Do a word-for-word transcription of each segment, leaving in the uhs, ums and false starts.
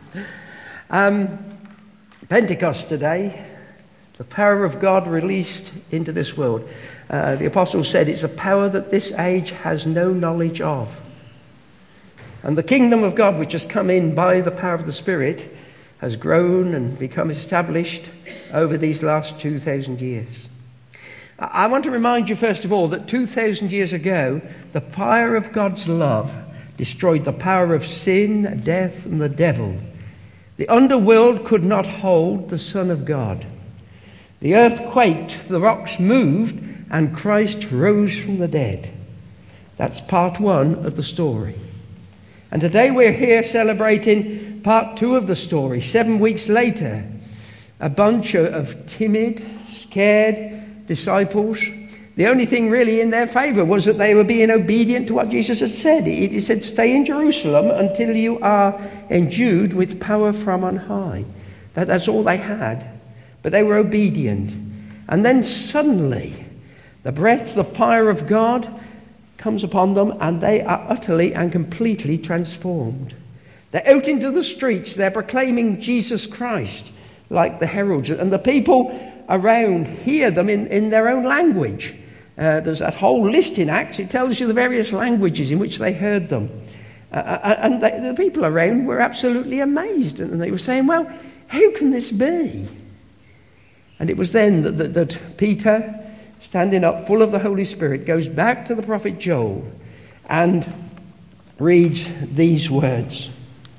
um, Pentecost today, the power of God released into this world. Uh, the apostle said it's a power that this age has no knowledge of. And the kingdom of God, which has come in by the power of the Spirit, has grown and become established over these last two thousand years. I want to remind you, first of all, that two thousand years ago, the fire of God's love destroyed the power of sin, death, and the devil. The underworld could not hold the Son of God. The earth quaked, the rocks moved, and Christ rose from the dead. That's part one of the story. And today we're here celebrating part two of the story. Seven weeks later, a bunch of timid, scared disciples, the only thing really in their favour was that they were being obedient to what Jesus had said. He said, stay in Jerusalem until you are endued with power from on high. That, that's all they had. But they were obedient. And then suddenly, the breath, the fire of God comes upon them, and they are utterly and completely transformed. They're out into the streets. They're proclaiming Jesus Christ like the heralds. And the people around hear them in, in their own language. Uh, there's that whole list in Acts. It tells you the various languages in which they heard them. Uh, and they, the people around were absolutely amazed. And they were saying, well, how can this be? And it was then that, that, that Peter, standing up full of the Holy Spirit, goes back to the prophet Joel and reads these words.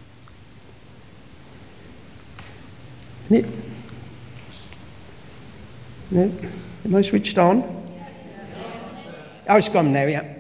It, no, am I switched on? Oh, it's gone now, yeah.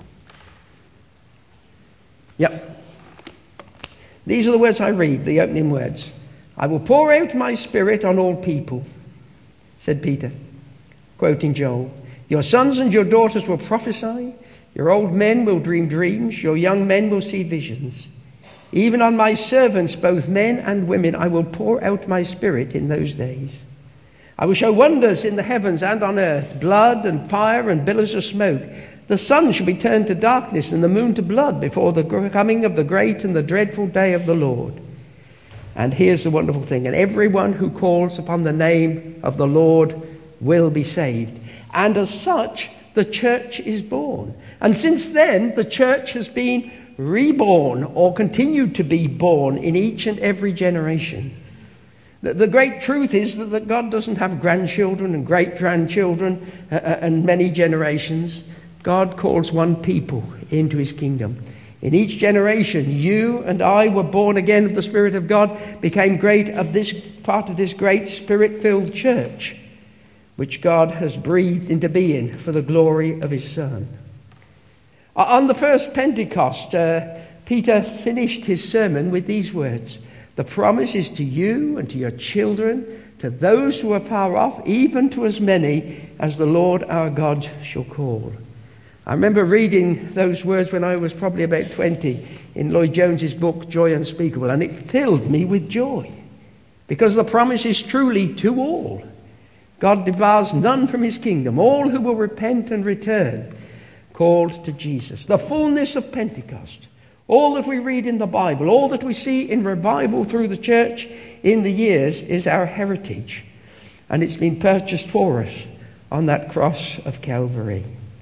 Yep. These are the words I read, the opening words. I will pour out my spirit on all people, said Peter, quoting Joel. Your sons and your daughters will prophesy. Your old men will dream dreams. Your young men will see visions. Even on my servants, both men and women, I will pour out my spirit in those days. I will show wonders in the heavens and on earth, blood and fire and billows of smoke. The sun shall be turned to darkness and the moon to blood before the coming of the great and the dreadful day of the Lord. And here's the wonderful thing. And everyone who calls upon the name of the Lord will be saved. And as such, the church is born. And since then, the church has been reborn or continued to be born in each and every generation. The, the great truth is that, that God doesn't have grandchildren and great-grandchildren uh, and many generations. God calls one people into his kingdom. In each generation, you and I were born again of the Spirit of God, became great of this part of this great Spirit-filled church, which God has breathed into being for the glory of his Son. On the first Pentecost, uh, Peter finished his sermon with these words. The promise is to you and to your children, to those who are far off, even to as many as the Lord our God shall call. I remember reading those words when I was probably about twenty in Lloyd Jones's book, Joy Unspeakable, and it filled me with joy because the promise is truly to all. God debars none from his kingdom. All who will repent and return, called to Jesus. The fullness of Pentecost, all that we read in the Bible, all that we see in revival through the church in the years is our heritage. And it's been purchased for us on that cross of Calvary.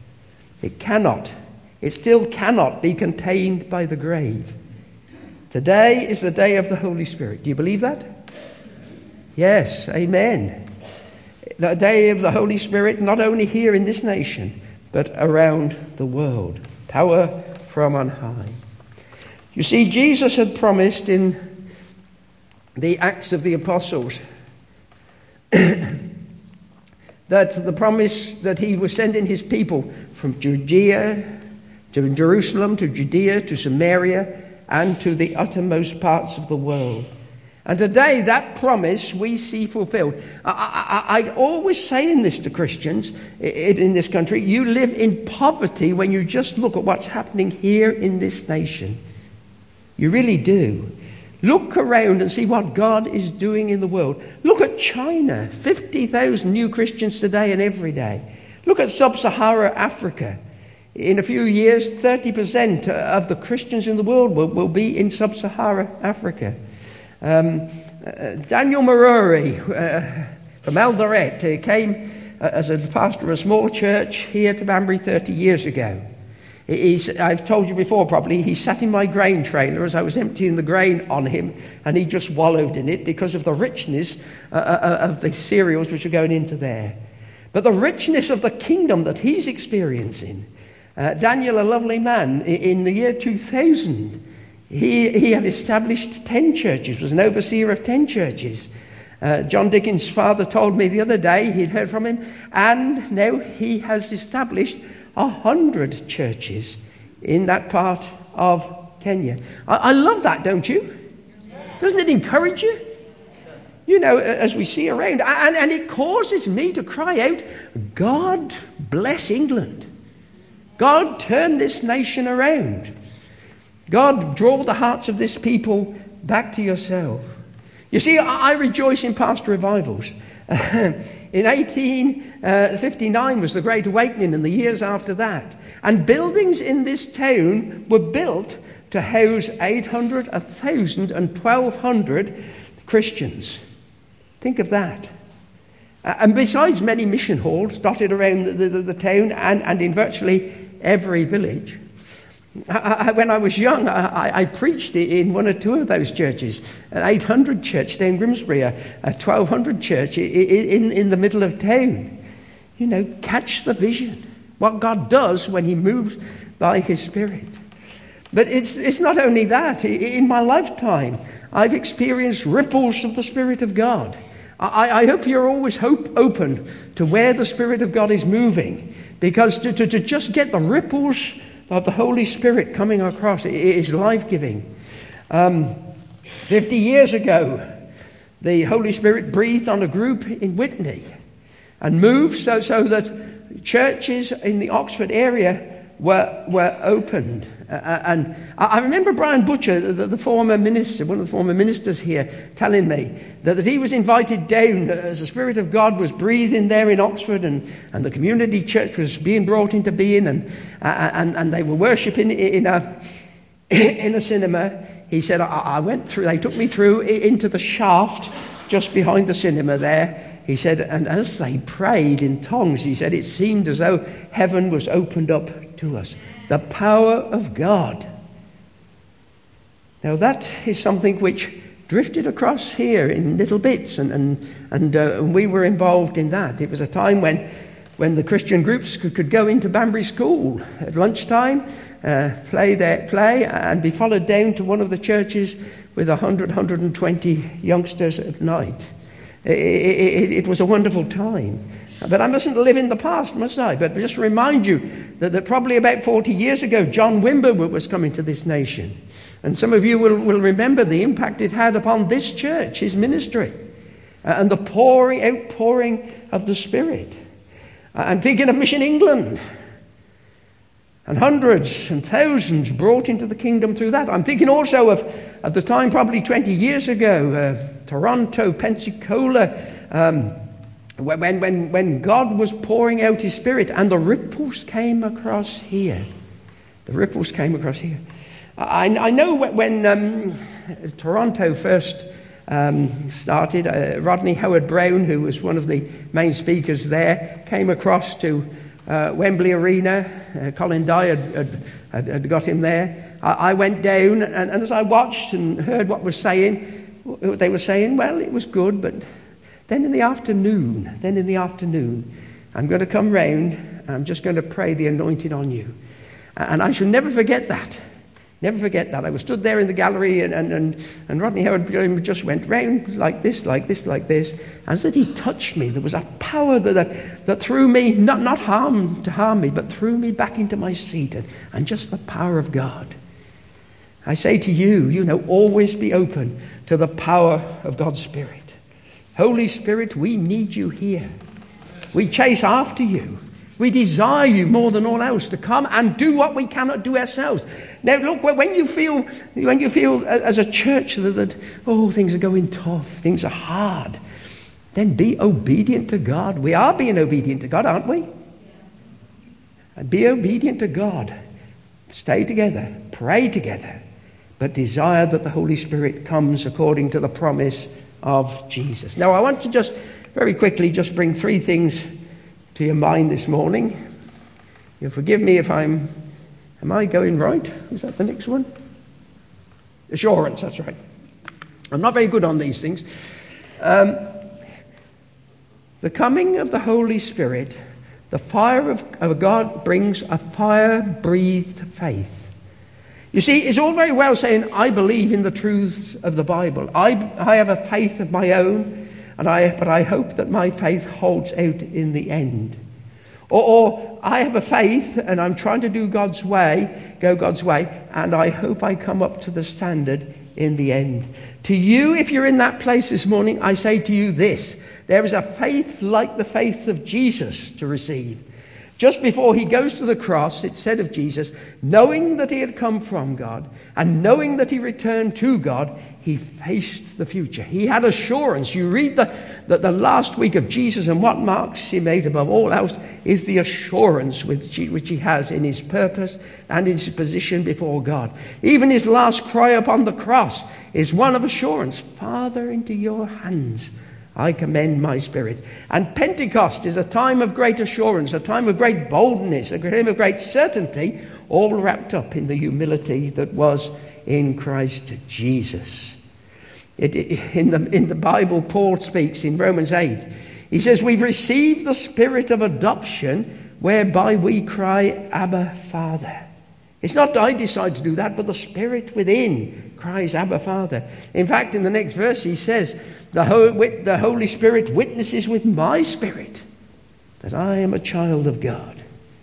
It cannot, it still cannot be contained by the grave. Today is the day of the Holy Spirit. Do you believe that? Yes, amen. The day of the Holy Spirit, not only here in this nation, but around the world. Power from on high. You see, Jesus had promised in the Acts of the Apostles that the promise that he was sending his people from Judea to Jerusalem, to Judea, to Samaria, and to the uttermost parts of the world. And today, that promise we see fulfilled. I, I, I always say this to Christians in this country, you live in poverty when you just look at what's happening here in this nation. You really do. Look around and see what God is doing in the world. Look at China, fifty thousand new Christians today and every day. Look at sub-Saharan Africa. In a few years, thirty percent of the Christians in the world will, will be in sub-Saharan Africa. Um, uh, Daniel Maruri uh, from Eldoret uh, came uh, as a pastor of a small church here to Banbury thirty years ago. He's, I've told you before probably, he sat in my grain trailer as I was emptying the grain on him, and he just wallowed in it because of the richness uh, uh, of the cereals which are going into there. But the richness of the kingdom that he's experiencing. Uh, Daniel, a lovely man, in the year two thousand, he, he had established ten churches, was an overseer of ten churches. Uh, John Dickens' father told me the other day, he'd heard from him, and now he has established a hundred churches in that part of Kenya. I, I love that, don't you? Doesn't it encourage you? You know, as we see around, and, and it causes me to cry out, God bless England. God turn this nation around. God draw the hearts of this people back to yourself. You see, I, I rejoice in past revivals. In eighteen fifty-nine was the Great Awakening, and the years after that. And buildings in this town were built to house eight hundred, one thousand, and twelve hundred Christians. Think of that. Uh, and besides many mission halls dotted around the, the, the town and, and in virtually every village. I, I, when I was young, I, I preached in one or two of those churches. An eight hundred church down Grimsbury, a, a twelve hundred church in, in the middle of town. You know, catch the vision. What God does when he moves by his Spirit. But it's, it's not only that. In my lifetime, I've experienced ripples of the Spirit of God. I, I hope you're always hope open to where the Spirit of God is moving. Because to, to, to just get the ripples of the Holy Spirit coming across, it is life-giving. Um, Fifty years ago, the Holy Spirit breathed on a group in Whitney and moved so, so that churches in the Oxford area were, were opened. Uh, and I remember Brian Butcher, the, the former minister, one of the former ministers here, telling me that, that he was invited down as the Spirit of God was breathing there in Oxford, and, and the community church was being brought into being, and uh, and, and they were worshipping in a in a cinema. He said, I, I went through, they took me through into the shaft just behind the cinema there. He said, and as they prayed in tongues, he said, it seemed as though heaven was opened up to us. The power of God. Now that is something which drifted across here in little bits, and and, and uh, we were involved in that. It was a time when, when the Christian groups could, could go into Banbury School at lunchtime, uh, play their play, and be followed down to one of the churches with one hundred, one hundred twenty youngsters at night. It, it, it was a wonderful time. But I mustn't live in the past, must I? But just remind you that, that probably about forty years ago, John Wimber was coming to this nation. And some of you will, will remember the impact it had upon this church, his ministry, uh, and the pouring, outpouring of the Spirit. Uh, I'm thinking of Mission England. And hundreds and thousands brought into the kingdom through that. I'm thinking also of, at the time, probably twenty years ago, uh, Toronto, Pensacola, um, When, when, when God was pouring out his Spirit, and the ripples came across here. The ripples came across here. I, I know when um, Toronto first um, started, uh, Rodney Howard-Brown, who was one of the main speakers there, came across to uh, Wembley Arena. Uh, Colin Dye had, had, had got him there. I, I went down, and, and as I watched and heard what was saying, what they were saying, well, it was good, but Then in the afternoon, then in the afternoon, I'm going to come round and I'm just going to pray the anointing on you. And I shall never forget that. Never forget that. I was stood there in the gallery, and, and, and, and Rodney Howard just went round like this, like this, like this. As that he touched me, there was a power that, that, that threw me, not, not harm to harm me, but threw me back into my seat, and, and just the power of God. I say to you, you know, always be open to the power of God's Spirit. Holy Spirit, we need you here. We chase after you. We desire you more than all else to come and do what we cannot do ourselves. Now, look, when you feel, when you feel as a church that, that oh, things are going tough, things are hard, then be obedient to God. We are being obedient to God, aren't we? And be obedient to God. Stay together. Pray together. but desire that the Holy Spirit comes according to the promise of Jesus. Now, I want to just very quickly just bring three things to your mind this morning. You'll forgive me if I'm, am I going right? Is that the next one? Assurance, that's right. I'm not very good on these things. Um, the coming of the Holy Spirit, the fire of, of God brings a fire-breathed faith. You see, it's all very well saying, I believe in the truths of the Bible. I, I have a faith of my own, and I, but I hope that my faith holds out in the end. Or, or I have a faith, and I'm trying to do God's way, go God's way, and I hope I come up to the standard in the end. To you, if you're in that place this morning, I say to you this: there is a faith like the faith of Jesus to receive. Just before he goes to the cross, it said of Jesus, knowing that he had come from God and knowing that he returned to God, he faced the future. He had assurance. You read the, the, the last week of Jesus, and what marks him out above all else is the assurance which he, which he has in his purpose and in his position before God. Even his last cry upon the cross is one of assurance. Father, into your hands I commend my spirit. And Pentecost is a time of great assurance, a time of great boldness, a time of great certainty, all wrapped up in the humility that was in Christ Jesus. It, it, in, the, in the Bible, Paul speaks in Romans eight. He says, we've received the spirit of adoption, whereby we cry, Abba, Father. It's not I decide to do that, but the Spirit within cries, Abba, Father. In fact, in the next verse he says, the, Ho- the Holy Spirit witnesses with my spirit that I am a child of God.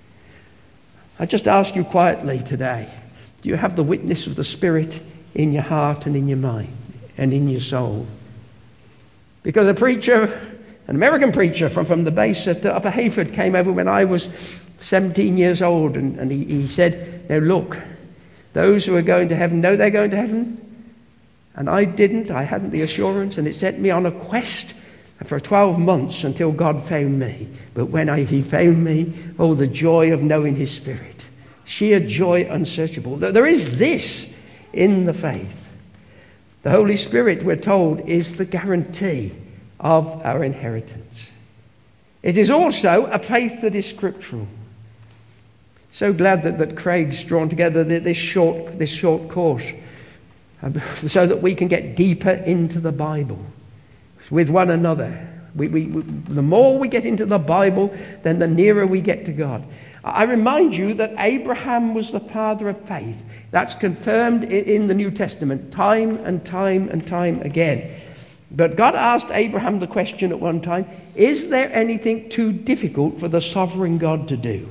I just ask you quietly today, do you have the witness of the Spirit in your heart and in your mind and in your soul? Because a preacher, an American preacher from, from the base at Upper Hayford came over when I was seventeen years old, and, and he, he said, now look, those who are going to heaven know they're going to heaven, and I didn't. I hadn't the assurance, and it sent me on a quest for twelve months until God found me. But when I, he found me, oh, the joy of knowing his Spirit, sheer joy unsearchable. There is this in the faith. The Holy Spirit, we're told, is the guarantee of our inheritance. It is also a faith that is scriptural. So glad that, that Craig's drawn together this short, this short course so that we can get deeper into the Bible with one another. We, we, we, the more we get into the Bible, then the nearer we get to God. I remind you that Abraham was the father of faith. That's confirmed in the New Testament time and time and time again. But God asked Abraham the question at one time, is there anything too difficult for the sovereign God to do?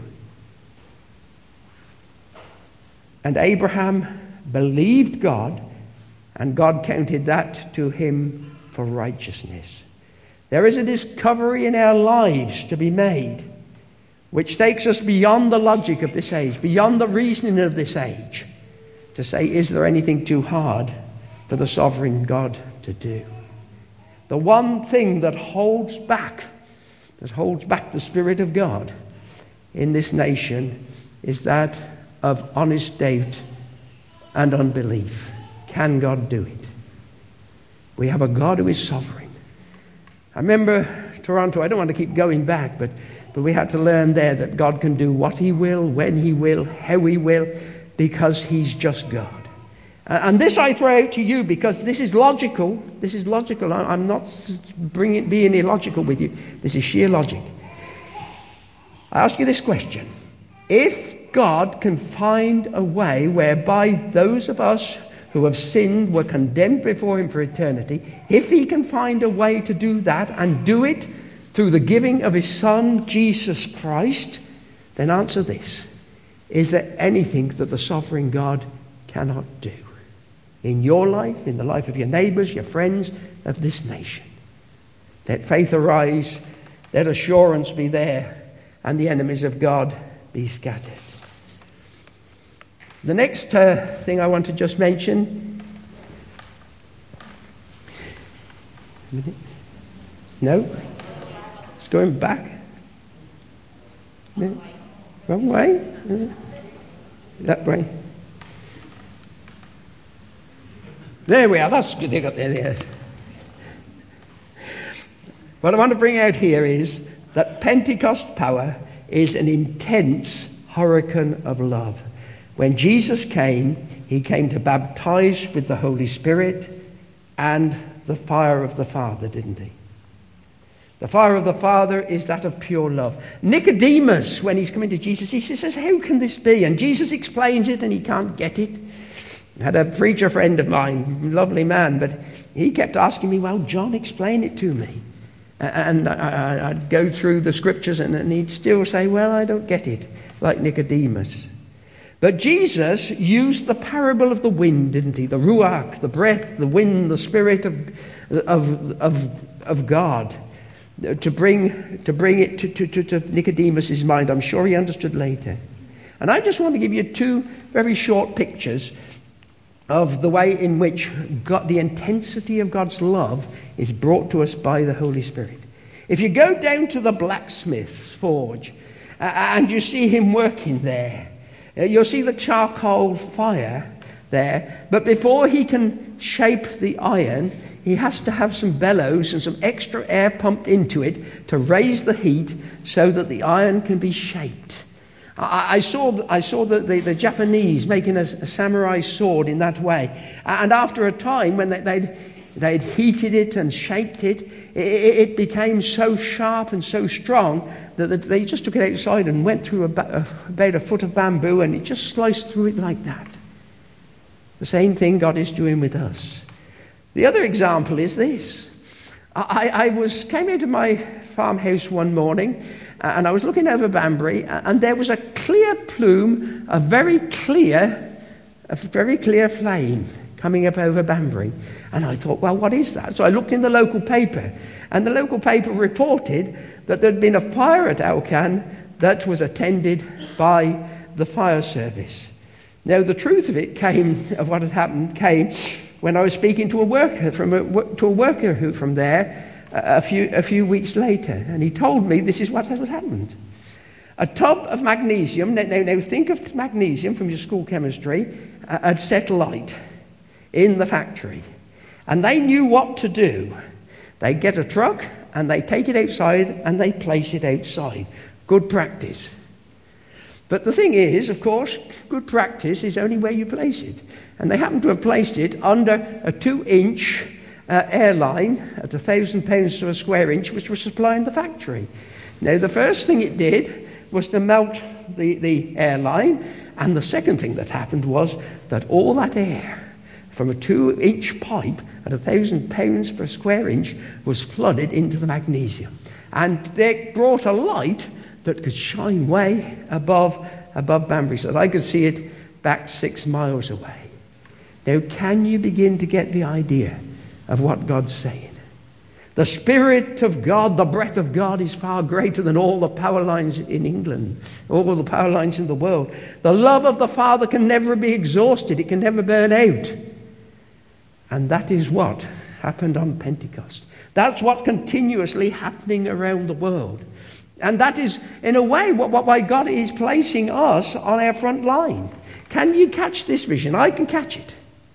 And Abraham believed God, and God counted that to him for righteousness. There is a discovery in our lives to be made, which takes us beyond the logic of this age, beyond the reasoning of this age, to say, is there anything too hard for the sovereign God to do? The one thing that holds back, that holds back the Spirit of God in this nation is that of honest doubt and unbelief. Can God do it? We have a God who is sovereign. I remember Toronto, I don't want to keep going back, but, but we had to learn there that God can do what he will, when he will, how he will, because he's just God. And this I throw out to you because this is logical. This is logical. I'm not bringing, being illogical with you. This is sheer logic. I ask you this question. If God can find a way whereby those of us who have sinned were condemned before him for eternity, if he can find a way to do that and do it through the giving of his Son, Jesus Christ, then answer this. Is there anything that the sovereign God cannot do? In your life, in the life of your neighbours, your friends, of this nation. Let faith arise, let assurance be there, and the enemies of God be scattered. The next uh, thing I want to just mention. No? It's going back. No. Wrong way? That way. There we are. That's good. They got there. Yes. What I want to bring out here is that Pentecost power is an intense hurricane of love. When Jesus came, he came to baptize with the Holy Spirit and the fire of the Father, didn't he? The fire of the Father is that of pure love. Nicodemus, when he's coming to Jesus, he says, how can this be? And Jesus explains it and he can't get it. I had a preacher friend of mine, lovely man, but he kept asking me, well, John, explain it to me. And I'd go through the scriptures and he'd still say, well, I don't get it, like Nicodemus. But Jesus used the parable of the wind, didn't he? The ruach, the breath, the wind, the spirit of, of, of, of God, to bring, to bring it to, to, to, to Nicodemus' mind. I'm sure he understood later. And I just want to give you two very short pictures of the way in which God, the intensity of God's love is brought to us by the Holy Spirit. If you go down to the blacksmith's forge uh, and you see him working there, uh, you'll see the charcoal fire there, but before he can shape the iron, he has to have some bellows and some extra air pumped into it to raise the heat so that the iron can be shaped. I saw I saw the, the, the Japanese making a, a samurai sword in that way. And after a time, when they, they'd, they'd heated it and shaped it, it, it became so sharp and so strong that they just took it outside and went through a, about a foot of bamboo and it just sliced through it like that. The same thing God is doing with us. The other example is this. I, I was came out of my farmhouse one morning and I was looking over Banbury, and there was a clear plume, a very clear, a very clear flame coming up over Banbury. And I thought, well, what is that? So I looked in the local paper, and the local paper reported that there'd been a fire at Alcan that was attended by the fire service. Now, the truth of it came, of what had happened, came when I was speaking to a worker from a, to a worker who from there. A few, a few weeks later, and he told me this is what has happened. A tub of magnesium, now, now think of magnesium from your school chemistry, uh, had set light in the factory. And they knew what to do. They get a truck and they take it outside and they place it outside. Good practice. But the thing is, of course, good practice is only where you place it. And they happen to have placed it under a two-inch Uh, airline at a thousand pounds to a square inch, which was supplying the factory. Now, the first thing it did was to melt the, the airline, and the second thing that happened was that all that air from a two-inch pipe at a thousand pounds per square inch was flooded into the magnesium, and they brought a light that could shine way above above Banbury, so that I could see it back six miles away. Now, can you begin to get the idea of what God's saying? The Spirit of God, the breath of God, is far greater than all the power lines in England, all the power lines in the world. The love of the Father can never be exhausted. It can never burn out. And that is what happened on Pentecost. That's what's continuously happening around the world. And that is, in a way, what, what why God is placing us on our front line. Can you catch this vision? I can catch it.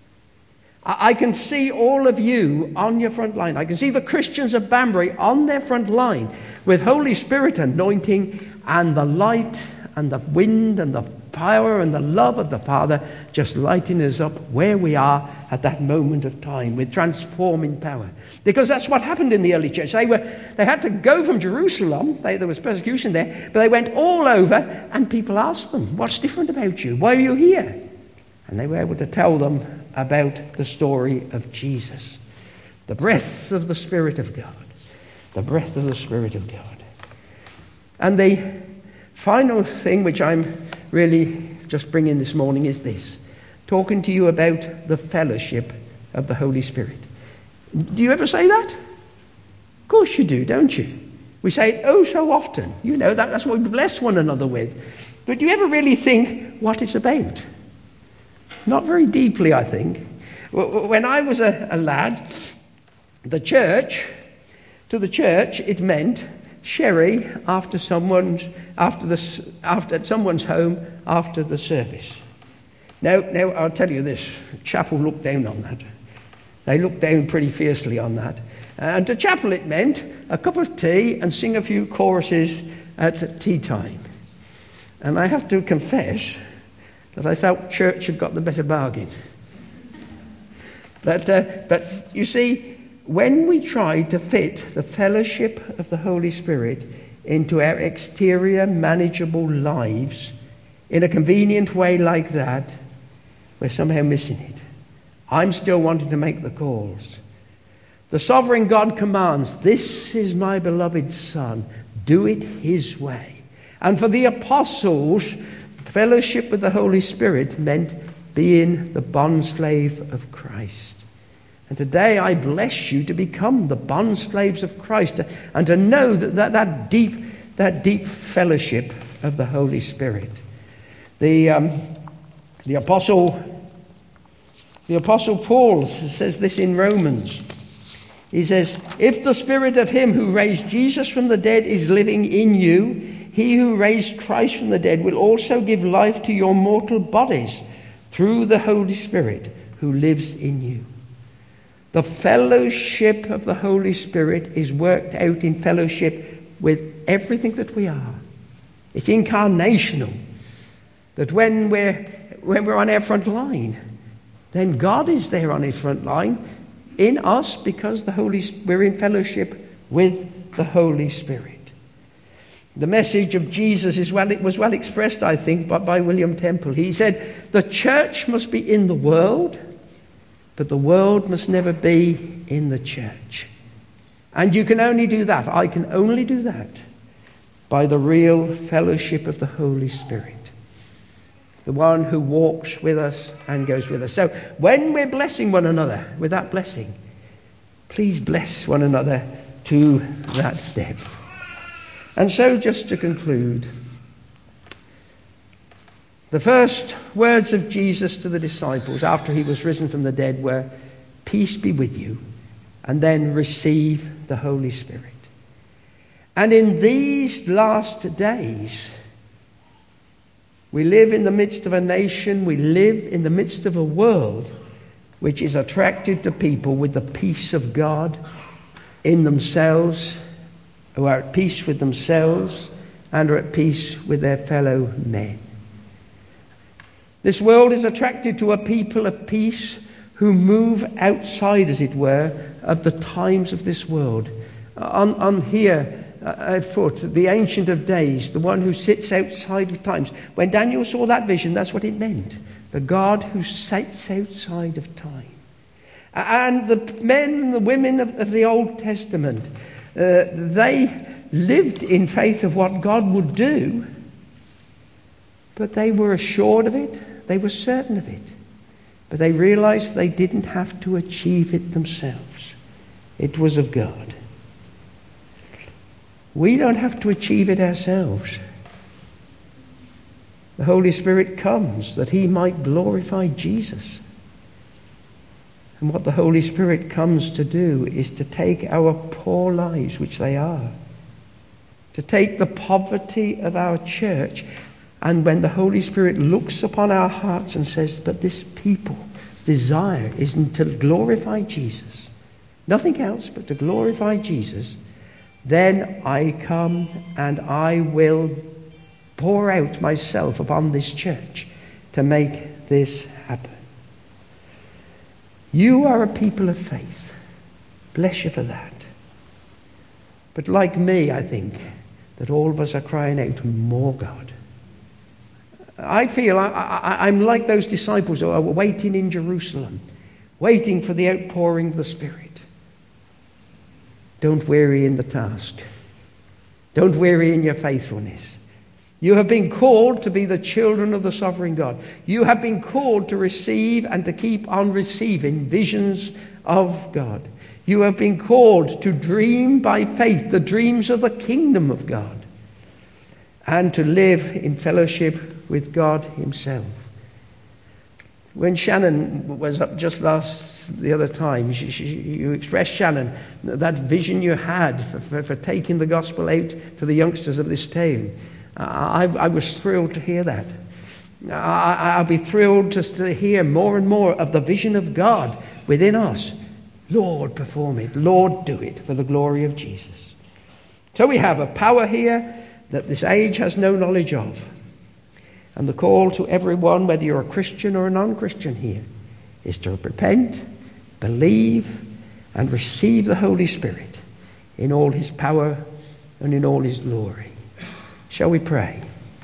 I can see all of you on your front line. I can see the Christians of Banbury on their front line with Holy Spirit anointing and the light and the wind and the fire and the love of the Father just lighting us up where we are at that moment of time with transforming power. Because that's what happened in the early church. They were they had to go from Jerusalem. They, there was persecution there. But they went all over and people asked them, what's different about you? Why are you here? And they were able to tell them about the story of Jesus. The breath of the Spirit of God. The breath of the Spirit of God. And the final thing which I'm really just bringing this morning is this. Talking to you about the fellowship of the Holy Spirit. Do you ever say that? Of course you do, don't you? We say it oh so often. You know, that, that's what we bless one another with. But do you ever really think what it's about? Not very deeply, I think. When I was a, a lad, the church, to the church, it meant sherry after someone's after the after at someone's home after the service. Now, now I'll tell you this: chapel looked down on that. They looked down pretty fiercely on that. And to chapel it meant a cup of tea and sing a few choruses at tea time. And I have to confess that I felt church had got the better bargain. But, uh, but you see, when we try to fit the fellowship of the Holy Spirit into our exterior manageable lives in a convenient way like that, we're somehow missing it. I'm still wanting to make the calls. The sovereign God commands, "This is my beloved Son, do it his way." And for the apostles, fellowship with the Holy Spirit meant being the bondslave of Christ. And today I bless you to become the bondslaves of Christ and to know that, that, that, deep, that deep fellowship of the Holy Spirit. The, um, the apostle The Apostle Paul says this in Romans. He says, "If the spirit of him who raised Jesus from the dead is living in you, he who raised Christ from the dead will also give life to your mortal bodies through the Holy Spirit who lives in you." The fellowship of the Holy Spirit is worked out in fellowship with everything that we are. It's incarnational. That when we're, when we're on our front line, then God is there on his front line in us because the Holy, we're in fellowship with the Holy Spirit. The message of Jesus is well, it was well expressed, I think, by, by William Temple. He said, "The church must be in the world, but the world must never be in the church." And you can only do that, I can only do that, by the real fellowship of the Holy Spirit. The one who walks with us and goes with us. So when we're blessing one another with that blessing, please bless one another to that depth. And so just to conclude, the first words of Jesus to the disciples after he was risen from the dead were, "Peace be with you," and then receive the Holy Spirit. And in these last days, we live in the midst of a nation, we live in the midst of a world which is attracted to people with the peace of God in themselves, who are at peace with themselves and are at peace with their fellow men. This world is attracted to a people of peace who move outside, as it were, of the times of this world. On, on here, Uh, afoot, the Ancient of Days, the one who sits outside of times. When Daniel saw that vision, that's what it meant. The God who sits outside of time. And the men and the women of, of the Old Testament, uh, they lived in faith of what God would do, but they were assured of it, they were certain of it. But they realized they didn't have to achieve it themselves. It was of God. We don't have to achieve it ourselves. The Holy Spirit comes that he might glorify Jesus. And what the Holy Spirit comes to do is to take our poor lives, which they are, to take the poverty of our church, and when the Holy Spirit looks upon our hearts and says, "But this people's desire isn't to glorify Jesus, nothing else but to glorify Jesus," then I come and I will pour out myself upon this church to make this happen. You are a people of faith. Bless you for that. But like me, I think that all of us are crying out, "More God." I feel I, I, I'm like those disciples who are waiting in Jerusalem, waiting for the outpouring of the Spirit. Don't weary in the task. Don't weary in your faithfulness. You have been called to be the children of the sovereign God. You have been called to receive and to keep on receiving visions of God. You have been called to dream by faith the dreams of the kingdom of God and to live in fellowship with God himself. When Shannon was up just last the other time, she, she, you expressed, Shannon, that vision you had for, for, for taking the gospel out to the youngsters of this town. I, I was thrilled to hear that. I, I'll be thrilled just to hear more and more of the vision of God within us Lord, perform it. Lord, do it for the glory of Jesus. So we have a power here that this age has no knowledge of. And the call to everyone, whether you're a Christian or a non-Christian here, is to repent, believe, and receive the Holy Spirit in all his power and in all his glory. Shall we pray?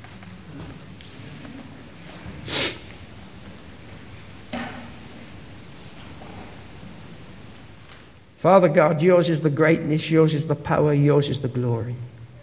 Father God, yours is the greatness, yours is the power, yours is the glory.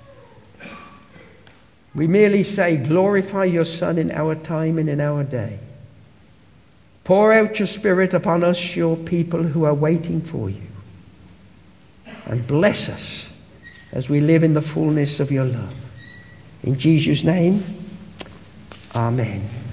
We merely say, glorify your Son in our time and in our day. Pour out your Spirit upon us, your people who are waiting for you. And bless us as we live in the fullness of your love. In Jesus' name, amen.